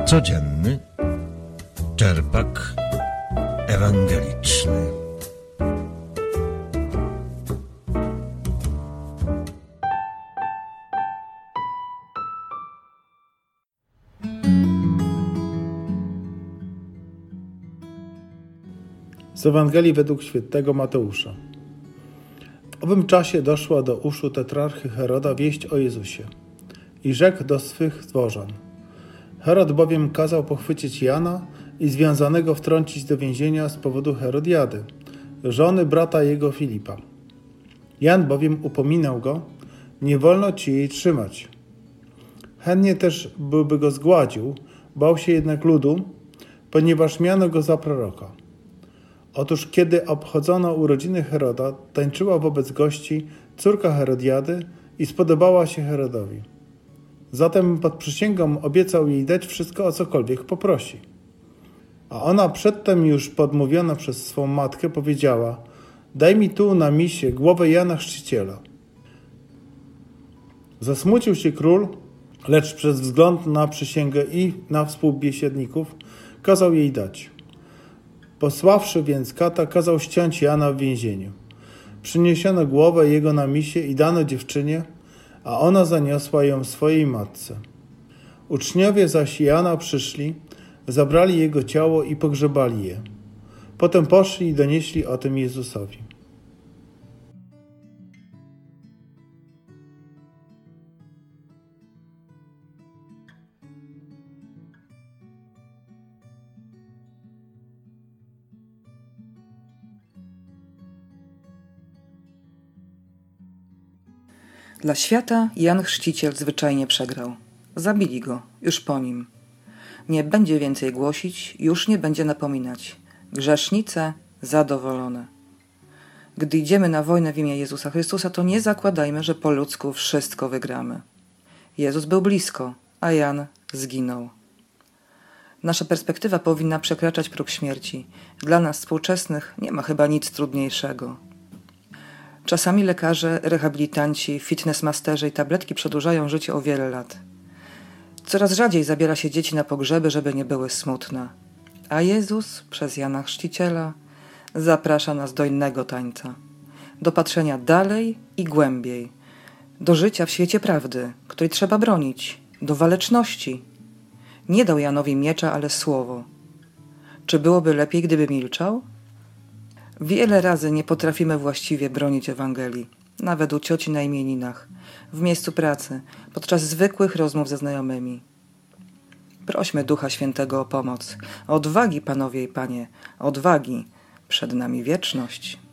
Codzienny czerpak ewangeliczny. Z Ewangelii według świętego Mateusza. W owym czasie doszła do uszu tetrarchy Heroda wieść o Jezusie i rzekł do swych dworzan. Herod bowiem kazał pochwycić Jana i związanego wtrącić do więzienia z powodu Herodiady, żony brata jego Filipa. Jan bowiem upominał go, nie wolno ci jej trzymać. Chętnie też byłby go zgładził, bał się jednak ludu, ponieważ miano go za proroka. Otóż kiedy obchodzono urodziny Heroda, tańczyła wobec gości córka Herodiady i spodobała się Herodowi. Zatem pod przysięgą obiecał jej dać wszystko, o cokolwiek poprosi. A ona przedtem już podmówiona przez swą matkę powiedziała: daj mi tu na misie głowę Jana Chrzciciela. Zasmucił się król, lecz przez wzgląd na przysięgę i na współbiesiadników kazał jej dać. Posławszy więc kata, kazał ściąć Jana w więzieniu. Przyniesiono głowę jego na misie i dano dziewczynie, a ona zaniosła ją swojej matce. Uczniowie zaś Jana przyszli, zabrali jego ciało i pogrzebali je. Potem poszli i donieśli o tym Jezusowi. Dla świata Jan Chrzciciel zwyczajnie przegrał. Zabili go, już po nim. Nie będzie więcej głosić, już nie będzie napominać. Grzesznice zadowolone. Gdy idziemy na wojnę w imię Jezusa Chrystusa, to nie zakładajmy, że po ludzku wszystko wygramy. Jezus był blisko, a Jan zginął. Nasza perspektywa powinna przekraczać próg śmierci. Dla nas współczesnych nie ma chyba nic trudniejszego. Czasami lekarze, rehabilitanci, fitnessmasterzy i tabletki przedłużają życie o wiele lat. Coraz rzadziej zabiera się dzieci na pogrzeby, żeby nie były smutne. A Jezus przez Jana Chrzciciela zaprasza nas do innego tańca. Do patrzenia dalej i głębiej. Do życia w świecie prawdy, której trzeba bronić. Do waleczności. Nie dał Janowi miecza, ale słowo. Czy byłoby lepiej, gdyby milczał? Wiele razy nie potrafimy właściwie bronić Ewangelii, nawet u cioci na imieninach, w miejscu pracy, podczas zwykłych rozmów ze znajomymi. Prośmy Ducha Świętego o pomoc. Odwagi, panowie i panie, odwagi. Przed nami wieczność.